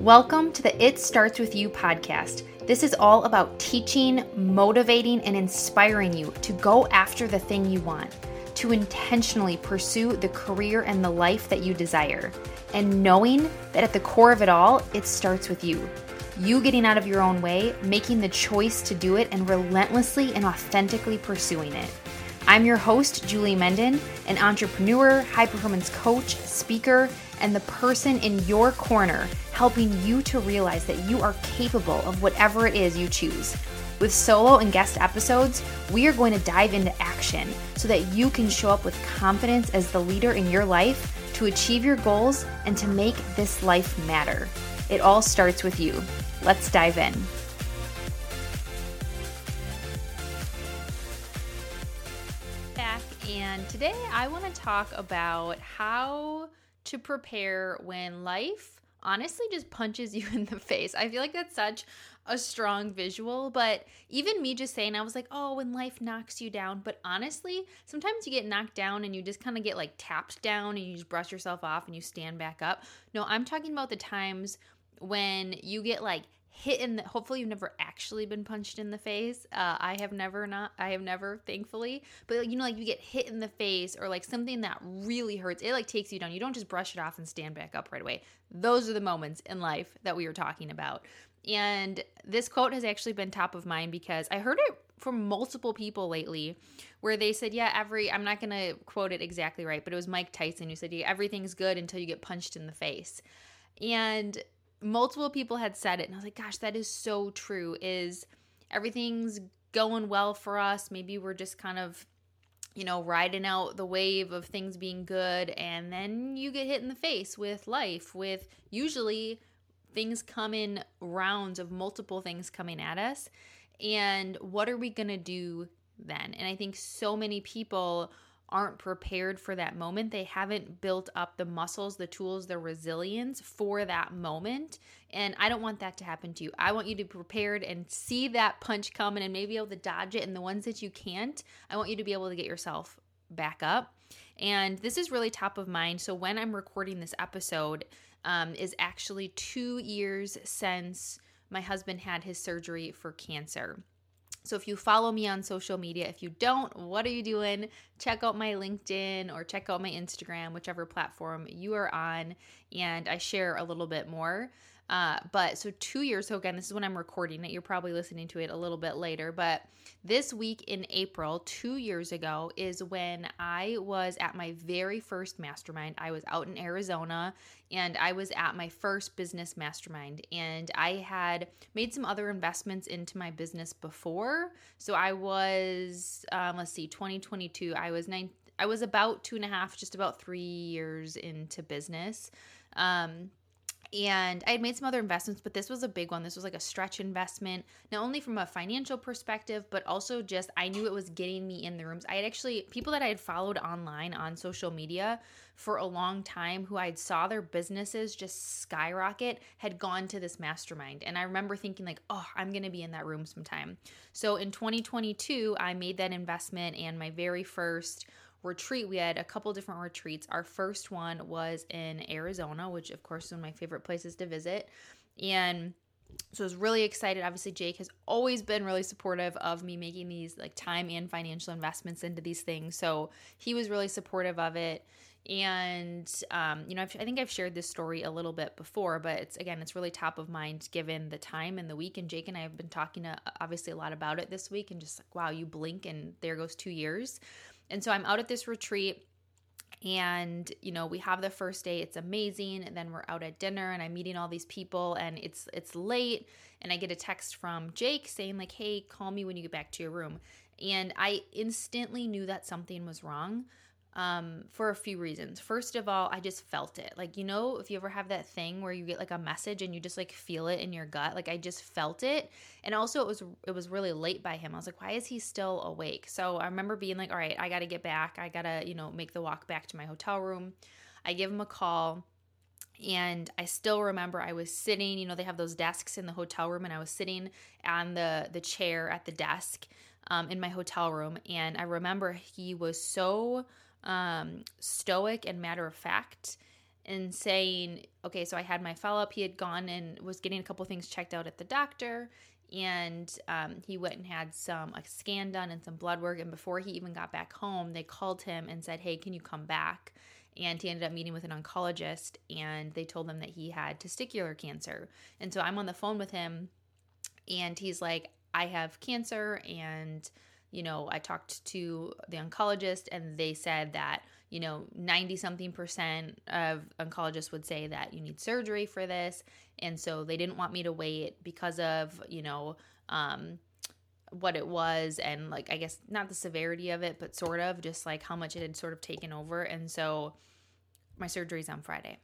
Welcome to the It Starts With You podcast. This is all about teaching, motivating, and inspiring you to go after the thing you want, to intentionally pursue the career and the life that you desire, and knowing that at the core of it all, it starts with you. You getting out of your own way, making the choice to do it, and relentlessly and authentically pursuing it. I'm your host, Julie Menden, an entrepreneur, high-performance coach, speaker, and the person in your corner helping you to realize that you are capable of whatever it is you choose. With solo and guest episodes, we are going to dive into action so that you can show up with confidence as the leader in your life to achieve your goals and to make this life matter. It all starts with you. Let's dive in. And today I want to talk about how to prepare when life honestly just punches you in the face. I feel like that's such a strong visual, but even me just saying, I was like, oh, when life knocks you down. But honestly, sometimes you get knocked down and you just kind of get like tapped down and you just brush yourself off and you stand back up. No, I'm talking about the times when you get like hit in the, hopefully you've never actually been punched in the face. I have never, thankfully, but you know, like you get hit in the face or like something that really hurts. It like takes you down. You don't just brush it off and stand back up right away. Those are the moments in life that we were talking about. And this quote has actually been top of mind because I heard it from multiple people lately where they said, I'm not going to quote it exactly right, but it was Mike Tyson who said, everything's good until you get punched in the face. And multiple people had said it, and I was like, gosh, that is so true. Is everything's going well for us? Maybe we're just kind of, riding out the wave of things being good, and then you get hit in the face with life, with usually things come in rounds of multiple things coming at us. And what are we going to do then? And I think so many people aren't prepared for that moment. They haven't built up the muscles, the tools, the resilience for that moment. And I don't want that to happen to you. I want you to be prepared and see that punch coming and maybe able to dodge it. And the ones that you can't, I want you to be able to get yourself back up. And this is really top of mind. So when I'm recording this episode, is actually 2 years since my husband had his surgery for cancer. So if you follow me on social media, if you don't, what are you doing? Check out my LinkedIn or check out my Instagram, whichever platform you are on, and I share a little bit more. But so 2 years, so again, this is when I'm recording it. You're probably listening to it a little bit later, but this week in April, 2 years ago, is when I was at my very first mastermind. I was out in Arizona and I was at my first business mastermind, and I had made some other investments into my business before. So I was, 2022, I was about 2.5, just about 3 years into business. And I had made some other investments, but this was a big one. This was like a stretch investment, not only from a financial perspective, but also just I knew it was getting me in the rooms. I had actually, people that I had followed online on social media for a long time who I saw their businesses just skyrocket had gone to this mastermind. And I remember thinking like, oh, I'm going to be in that room sometime. So in 2022, I made that investment, and my very first retreat, we had a couple different retreats. Our first one was in Arizona, which of course is one of my favorite places to visit. And so I was really excited. Obviously, Jake has always been really supportive of me making these like time and financial investments into these things. So he was really supportive of it. And, I think I've shared this story a little bit before, but it's really top of mind given the time and the week. And Jake and I have been talking obviously a lot about it this week, and just like, wow, you blink and there goes 2 years. And so I'm out at this retreat, and, we have the first day. It's amazing. And then we're out at dinner, and I'm meeting all these people, and it's late. And I get a text from Jake saying like, hey, call me when you get back to your room. And I instantly knew that something was wrong. For a few reasons. First of all, I just felt it. Like, if you ever have that thing where you get like a message and you just like feel it in your gut, like I just felt it. And also it was really late by him. I was like, why is he still awake? So I remember being like, all right, I got to get back. I got to, make the walk back to my hotel room. I give him a call. And I still remember I was sitting, they have those desks in the hotel room, and I was sitting on the chair at the desk in my hotel room. And I remember he was so stoic and matter of fact. and saying, okay, so I had my follow up. He had gone and was getting a couple things checked out at the doctor. And he went and had a scan done and some blood work. And before he even got back home, they called him and said, hey, can you come back? And he ended up meeting with an oncologist, and they told him that he had testicular cancer. And so I'm on the phone with him, and he's like, I have cancer. And, I talked to the oncologist, and they said that, 90 something percent of oncologists would say that you need surgery for this. And so they didn't want me to wait because of, what it was, and like, I guess not the severity of it, but sort of just like how much it had sort of taken over. And so my surgery's on Friday.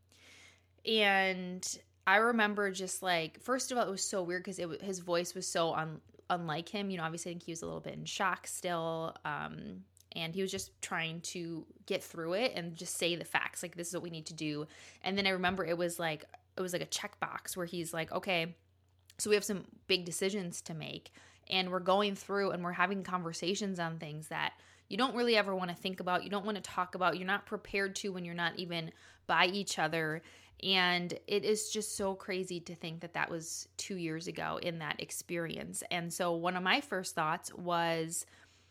And I remember just like, first of all, it was so weird because his voice was so unlike him. Obviously I think he was a little bit in shock still. And he was just trying to get through it and just say the facts. Like, this is what we need to do. And then I remember it was like a checkbox where he's like, okay, so we have some big decisions to make, and we're going through and we're having conversations on things that you don't really ever want to think about. You don't want to talk about. You're not prepared to when you're not even by each other. And it is just so crazy to think that that was 2 years ago in that experience. And so one of my first thoughts was,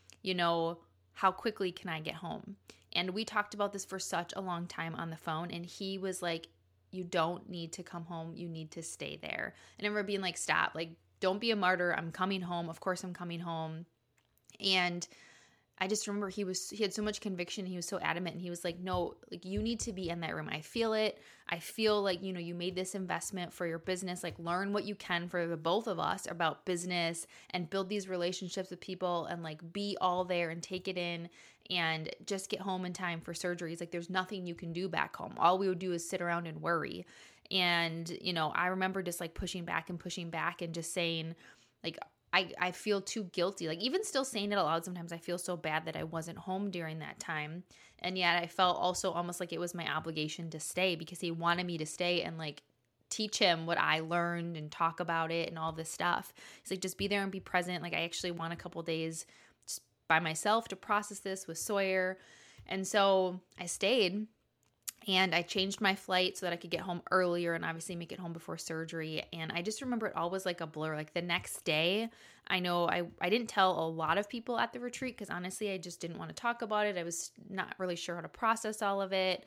how quickly can I get home? And we talked about this for such a long time on the phone. And he was like, you don't need to come home. You need to stay there. And I remember being like, stop, like, don't be a martyr. I'm coming home. Of course I'm coming home. And I just remember he had so much conviction. He was so adamant, and he was like, no, like, you need to be in that room. I feel it. I feel like, you made this investment for your business. Like, learn what you can for the both of us about business and build these relationships with people, and like be all there and take it in, and just get home in time for surgeries. Like, there's nothing you can do back home. All we would do is sit around and worry. And, I remember just like pushing back and just saying, like, I feel too guilty. Like, even still saying it out loud, sometimes I feel so bad that I wasn't home during that time. And yet I felt also almost like it was my obligation to stay, because he wanted me to stay and like teach him what I learned and talk about it and all this stuff. He's like, just be there and be present. Like, I actually want a couple days just by myself to process this with Sawyer. And so I stayed. And I changed my flight so that I could get home earlier and obviously make it home before surgery. And I just remember it all was like a blur. Like, the next day, I know I didn't tell a lot of people at the retreat because honestly, I just didn't want to talk about it. I was not really sure how to process all of it.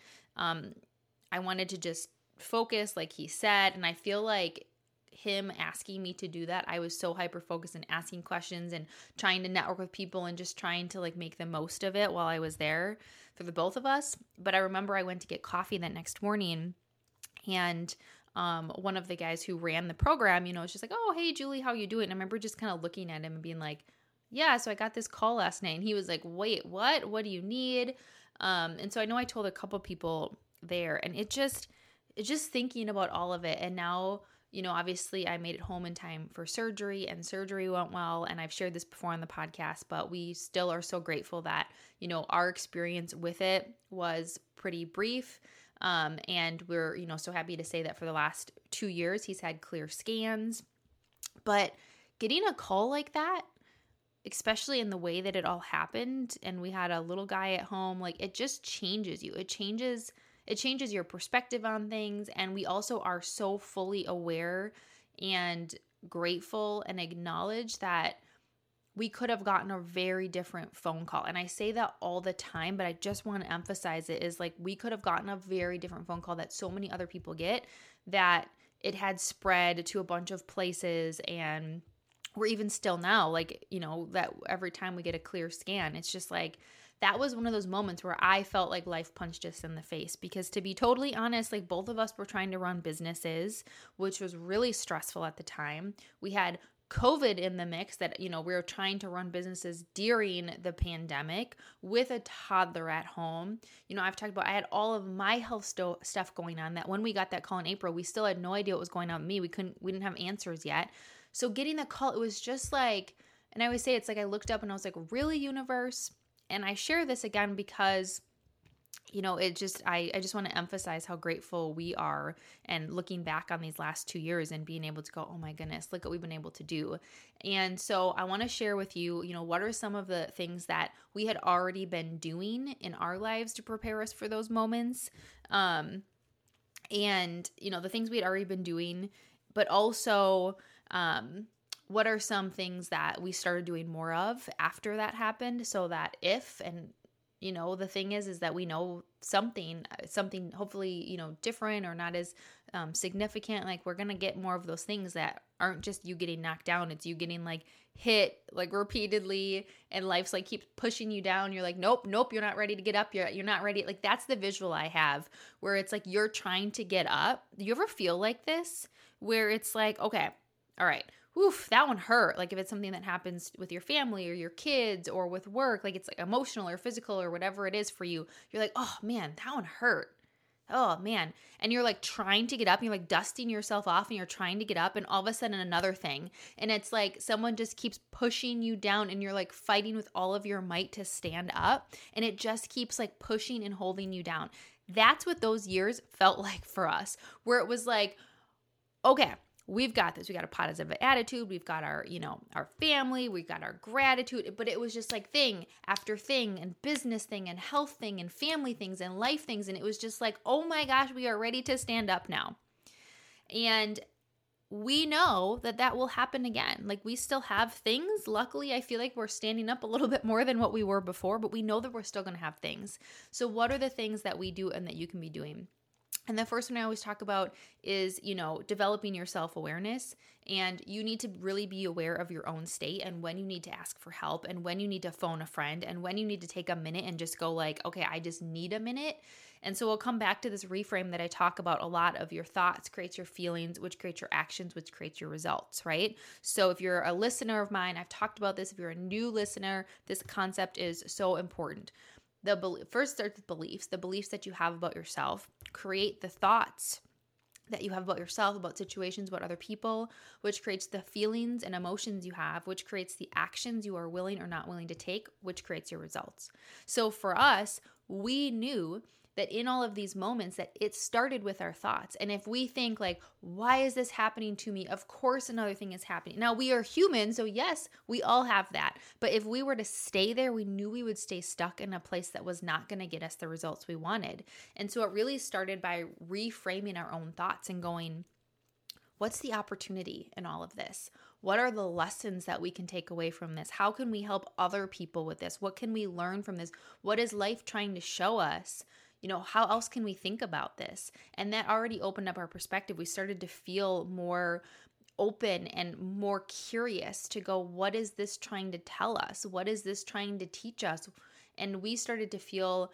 I wanted to just focus, like he said. And I feel like him asking me to do that, I was so hyper focused and asking questions and trying to network with people and just trying to like make the most of it while I was there for the both of us. But I remember I went to get coffee that next morning, and one of the guys who ran the program, was just like, oh, hey, Julie, how you doing? And I remember just kind of looking at him and being like, yeah, so I got this call last night. And he was like, wait, what? What do you need? And so I know I told a couple people there, and it just thinking about all of it. And now, obviously I made it home in time for surgery, and surgery went well. And I've shared this before on the podcast, but we still are so grateful that, our experience with it was pretty brief. And we're, so happy to say that for the last 2 years, he's had clear scans. But getting a call like that, especially in the way that it all happened, and we had a little guy at home, like, it just changes you. It changes your perspective on things. And we also are so fully aware and grateful and acknowledge that we could have gotten a very different phone call. And I say that all the time, but I just want to emphasize it is like, we could have gotten a very different phone call that so many other people get, that it had spread to a bunch of places. And we're even still now, like, that every time we get a clear scan, it's just like, that was one of those moments where I felt like life punched us in the face. Because to be totally honest, like, both of us were trying to run businesses, which was really stressful at the time. We had COVID in the mix that, we were trying to run businesses during the pandemic with a toddler at home. I've talked about, I had all of my health stuff going on, that when we got that call in April, we still had no idea what was going on with me. We didn't have answers yet. So getting the call, it was just like, and I always say, it's like, I looked up and I was like, really, universe? And I share this again because, it just, I just want to emphasize how grateful we are, and looking back on these last 2 years and being able to go, oh my goodness, look what we've been able to do. And so I want to share with you, what are some of the things that we had already been doing in our lives to prepare us for those moments. and, the things we had already been doing, but also, what are some things that we started doing more of after that happened, so that if, and, the thing is that we know something hopefully, different or not as significant, like we're going to get more of those things that aren't just you getting knocked down. It's you getting like hit like repeatedly, and life's like keeps pushing you down. You're like, nope, you're not ready to get up. You're not ready. Like that's the visual I have, where it's like you're trying to get up. Do you ever feel like this, where it's like, okay, all right, oof, that one hurt. Like if it's something that happens with your family or your kids or with work, like it's like emotional or physical or whatever it is for you, you're like, oh man, that one hurt. Oh man. And you're like trying to get up and you're like dusting yourself off and you're trying to get up, and all of a sudden another thing. And it's like someone just keeps pushing you down and you're like fighting with all of your might to stand up, and it just keeps like pushing and holding you down. That's what those years felt like for us, where it was like, okay, we've got this. We got a positive attitude. We've got our, our family. We've got our gratitude. But it was just like thing after thing, and business thing and health thing and family things and life things. And it was just like, oh my gosh, we are ready to stand up now. And we know that will happen again. Like we still have things. Luckily, I feel like we're standing up a little bit more than what we were before, but we know that we're still going to have things. So what are the things that we do and that you can be doing? And the first one I always talk about is, developing your self-awareness. And you need to really be aware of your own state, and when you need to ask for help, and when you need to phone a friend, and when you need to take a minute and just go like, okay, I just need a minute. And so we'll come back to this reframe that I talk about a lot of: your thoughts creates your feelings, which creates your actions, which creates your results, right? So if you're a listener of mine, I've talked about this. If you're a new listener, this concept is so important. First starts with beliefs. The beliefs that you have about yourself create the thoughts that you have about yourself, about situations, about other people, which creates the feelings and emotions you have, which creates the actions you are willing or not willing to take, which creates your results. So for us, we knew that in all of these moments that it started with our thoughts. And if we think like, why is this happening to me? Of course another thing is happening. Now we are human, so yes, we all have that. But if we were to stay there, we knew we would stay stuck in a place that was not going to get us the results we wanted. And so it really started by reframing our own thoughts and going, what's the opportunity in all of this? What are the lessons that we can take away from this? How can we help other people with this? What can we learn from this? What is life trying to show us? How else can we think about this? And that already opened up our perspective. We started to feel more open and more curious to go, what is this trying to tell us? What is this trying to teach us? And we started to feel,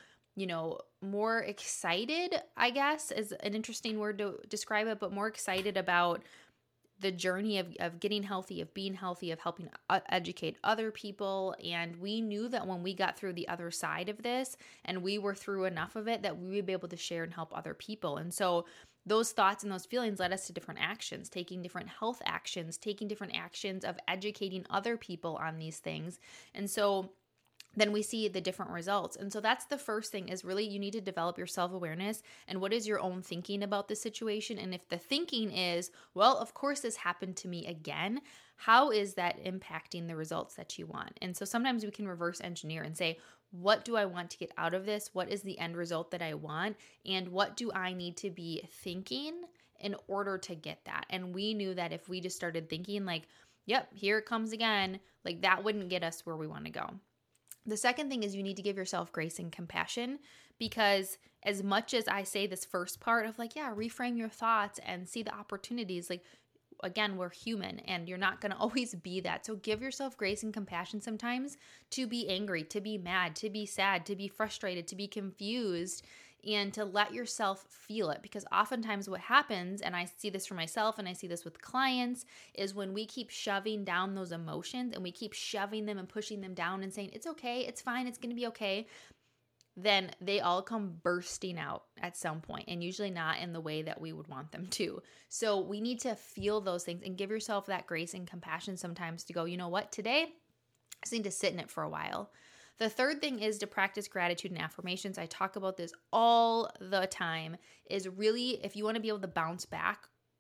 more excited, I guess, is an interesting word to describe it, but more excited about the journey of getting healthy, of being healthy, of helping educate other people. And we knew that when we got through the other side of this and we were through enough of it, that we would be able to share and help other people. And so those thoughts and those feelings led us to different actions, taking different health actions, taking different actions of educating other people on these things. And so then we see the different results. And so that's the first thing, is really you need to develop your self-awareness and what is your own thinking about the situation. And if the thinking is, well, of course this happened to me again, how is that impacting the results that you want? And so sometimes we can reverse engineer and say, what do I want to get out of this? What is the end result that I want? And what do I need to be thinking in order to get that? And we knew that if we just started thinking like, yep, here it comes again, like that wouldn't get us where we want to go. The second thing is you need to give yourself grace and compassion, because as much as I say this first part of like, yeah, reframe your thoughts and see the opportunities, like, again, we're human and you're not going to always be that. So give yourself grace and compassion sometimes to be angry, to be mad, to be sad, to be frustrated, to be confused, and to let yourself feel it. Because oftentimes what happens, and I see this for myself and I see this with clients, is when we keep shoving down those emotions and we keep shoving them and pushing them down and saying, it's okay, it's fine, it's going to be okay, then they all come bursting out at some point, and usually not in the way that we would want them to. So we need to feel those things and give yourself that grace and compassion sometimes to go, you know what, today I just need to sit in it for a while. The third thing is to practice gratitude and affirmations. I talk about this all the time, is really, if you want to be able to bounce back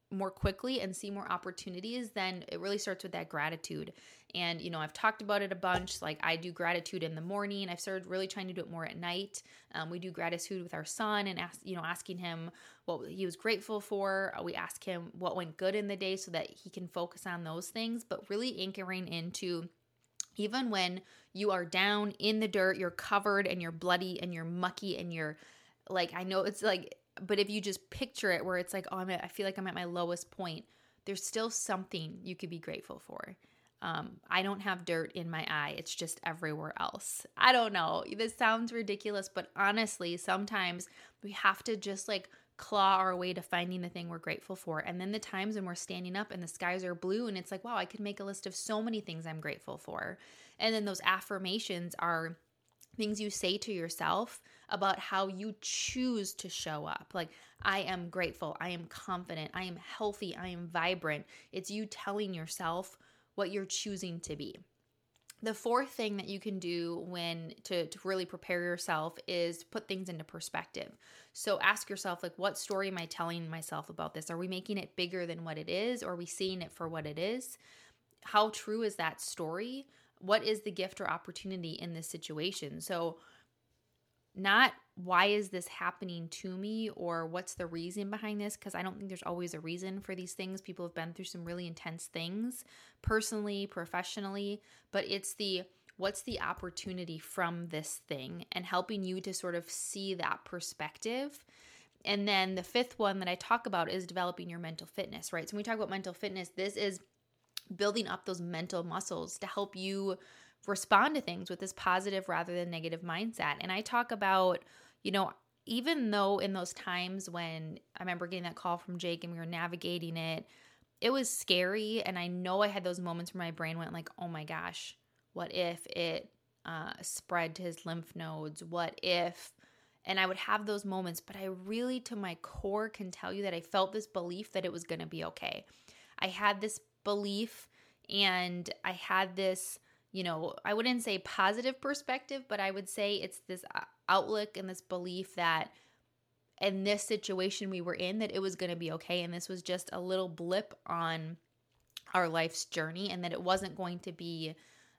more quickly and see more opportunities, then it really starts with that gratitude. And, I've talked about it a bunch. Like, I do gratitude in the morning. I've started really trying to do it more at night. We do gratitude with our son and asking him what he was grateful for. We ask him what went good in the day so that he can focus on those things, but really anchoring into, even when you are down in the dirt, you're covered and you're bloody and you're mucky and you're like, I know it's like, but if you just picture it where it's like, oh, I feel like I'm at my lowest point, there's still something you could be grateful for. I don't have dirt in my eye. It's just everywhere else. I don't know. This sounds ridiculous, but honestly, sometimes we have to just like claw our way to finding the thing we're grateful for. And then the times when we're standing up and the skies are blue and it's like, wow, I could make a list of so many things I'm grateful for. And then those affirmations are things you say to yourself about how you choose to show up. Like, I am grateful, I am confident, I am healthy, I am vibrant. It's you telling yourself what you're choosing to be. The fourth thing that you can do to really prepare yourself is put things into perspective. So ask yourself, like, what story am I telling myself about this? Are we making it bigger than what it is? Or are we seeing it for what it is? How true is that story? What is the gift or opportunity in this situation? So not why is this happening to me or what's the reason behind this, because I don't think there's always a reason for these things. People have been through some really intense things personally, professionally, but it's what's the opportunity from this thing and helping you to sort of see that perspective. And then the fifth one that I talk about is developing your mental fitness, right? So when we talk about mental fitness, this is building up those mental muscles to help you respond to things with this positive rather than negative mindset. And I talk about, even though in those times when I remember getting that call from Jake and we were navigating it, it was scary. And I know I had those moments where my brain went like, oh my gosh, what if it spread to his lymph nodes? What if? And I would have those moments, but I really, to my core, can tell you that I felt this belief that it was going to be okay. I had this belief and I had this, I wouldn't say positive perspective, but I would say it's this outlook and this belief that in this situation we were in, that it was going to be okay. And this was just a little blip on our life's journey and that it wasn't going to be,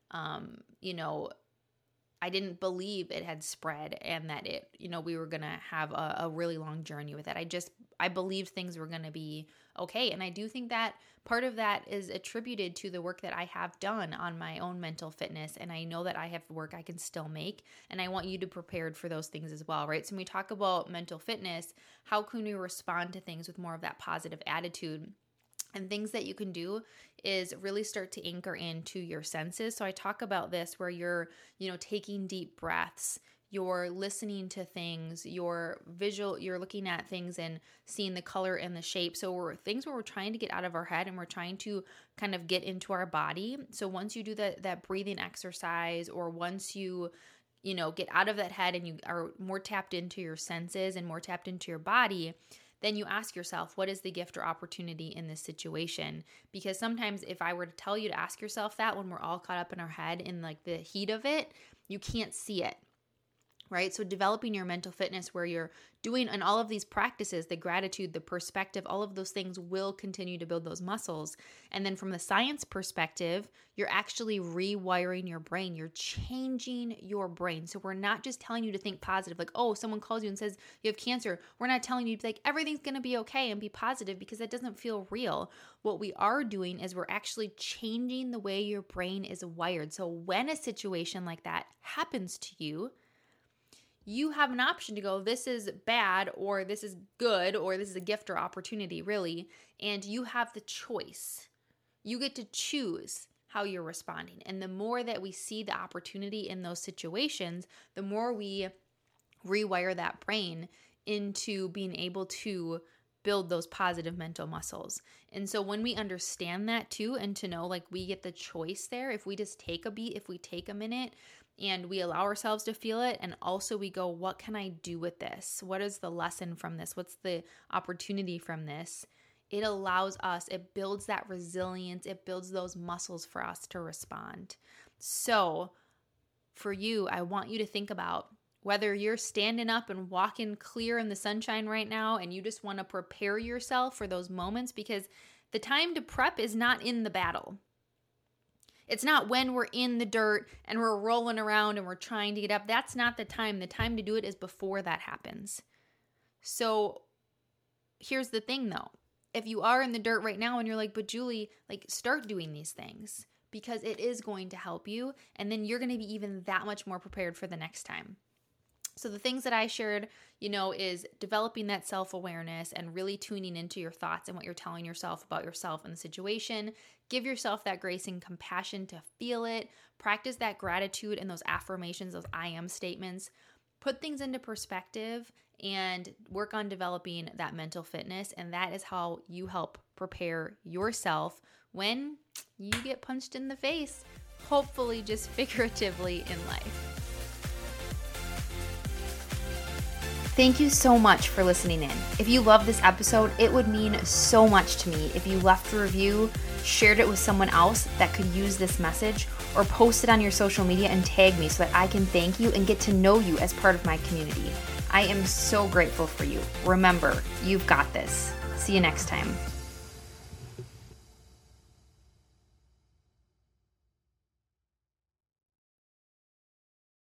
I didn't believe it had spread and that we were going to have a really long journey with it. I believed things were going to be okay. And I do think that part of that is attributed to the work that I have done on my own mental fitness. And I know that I have work I can still make. And I want you to be prepared for those things as well, right? So when we talk about mental fitness, how can we respond to things with more of that positive attitude? And things that you can do is really start to anchor into your senses. So I talk about this where you're, taking deep breaths, you're listening to things, you're looking at things and seeing the color and the shape. So things where we're trying to get out of our head and we're trying to kind of get into our body. So once you do that breathing exercise, or once you get out of that head and you are more tapped into your senses and more tapped into your body, then you ask yourself, what is the gift or opportunity in this situation? Because sometimes if I were to tell you to ask yourself that when we're all caught up in our head in like the heat of it, you can't see it. Right? So developing your mental fitness where you're doing, and all of these practices, the gratitude, the perspective, all of those things will continue to build those muscles. And then from the science perspective, you're actually rewiring your brain. You're changing your brain. So we're not just telling you to think positive, like, oh, someone calls you and says you have cancer. We're not telling you to be like, everything's going to be okay and be positive, because that doesn't feel real. What we are doing is we're actually changing the way your brain is wired. So when a situation like that happens to you, you have an option to go, this is bad, or this is good, or this is a gift or opportunity, really. And you have the choice. You get to choose how you're responding. And the more that we see the opportunity in those situations, the more we rewire that brain into being able to build those positive mental muscles. And so when we understand that too, and to know like we get the choice there, if we just take a beat, if we take a minute, and we allow ourselves to feel it, and also we go, what can I do with this? What is the lesson from this? What's the opportunity from this? It allows us, it builds that resilience, it builds those muscles for us to respond. So for you, I want you to think about, Whether you're standing up and walking clear in the sunshine right now and you just want to prepare yourself for those moments, because the time to prep is not in the battle. It's not when we're in the dirt and we're rolling around and we're trying to get up. That's not the time. The time to do it is before that happens. So here's the thing though. If you are in the dirt right now and you're like, but Julie, like, start doing these things, because it is going to help you. And then you're going to be even that much more prepared for the next time. So the things that I shared, is developing that self-awareness and really tuning into your thoughts and what you're telling yourself about yourself and the situation. Give yourself that grace and compassion to feel it. Practice that gratitude and those affirmations, those I am statements. Put things into perspective and work on developing that mental fitness. And that is how you help prepare yourself when you get punched in the face, hopefully just figuratively in life. Thank you so much for listening in. If you love this episode, it would mean so much to me if you left a review, shared it with someone else that could use this message, or post it on your social media and tag me so that I can thank you and get to know you as part of my community. I am so grateful for you. Remember, you've got this. See you next time.